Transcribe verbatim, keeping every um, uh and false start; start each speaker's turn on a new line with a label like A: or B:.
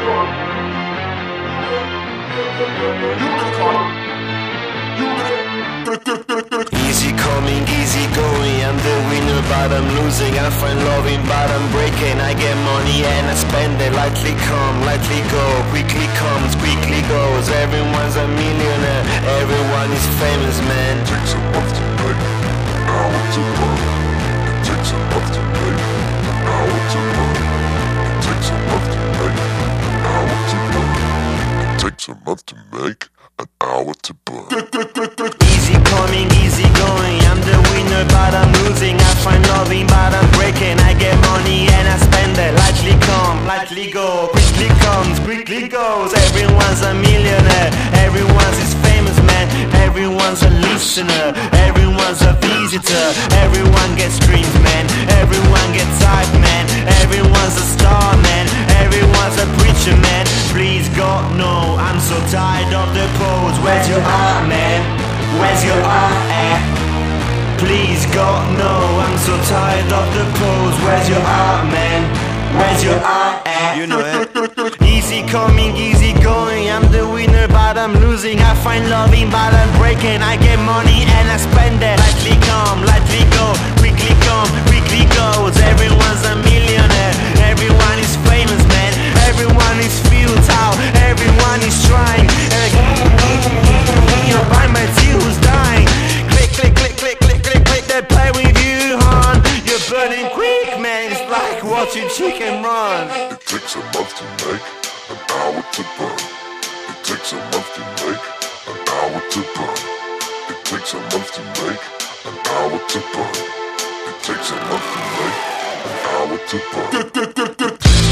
A: Easy coming, easy going, I'm the winner but I'm losing. I find loving but I'm breaking. I get money and I spend it. Lightly come, lightly go, quickly comes, quickly goes. Everyone's a millionaire, everyone is famous, man.
B: It takes a month to make an hour to burn. It takes a month to make an hour to burn. It takes a month to make an hour to burn. It takes a month to make an hour to burn.
A: Easy coming, easy going, I'm the winner but I'm losing. I find loving but I'm breaking. I get money and I spend it. Lightly come, lightly go, quickly comes, quickly goes. Everyone's a millionaire, everyone's is famous, man. Everyone's a listener, everyone's a visitor. Everyone gets dreams, man. Everyone gets hype, man. Everyone's a star, man. Everyone's a preacher, man. Please God, no, I'm so tired of the pose. Where's your art, man? Where's your art at? Please God, no, I'm so tired of the pose. Where's your art, man? Where's your art at? You know it. Easy coming, easy going, I'm the winner but I'm losing. I find loving but I'm breaking. I get money and I spend it. Lightly come, lightly go, quickly come, quickly goes. Everyone's a millionaire, everyone is famous, man. Everyone is futile, everyone is trying. You buy my tea who's dying. Click, click, click, click, click, click, click. They play with you, hon. You're burning quick, man. It's like watching chicken run.
B: It takes a month to make an hour to burn. It takes a month to make an hour to burn. It takes a month to make an hour to burn. It takes a month to make an hour to burn.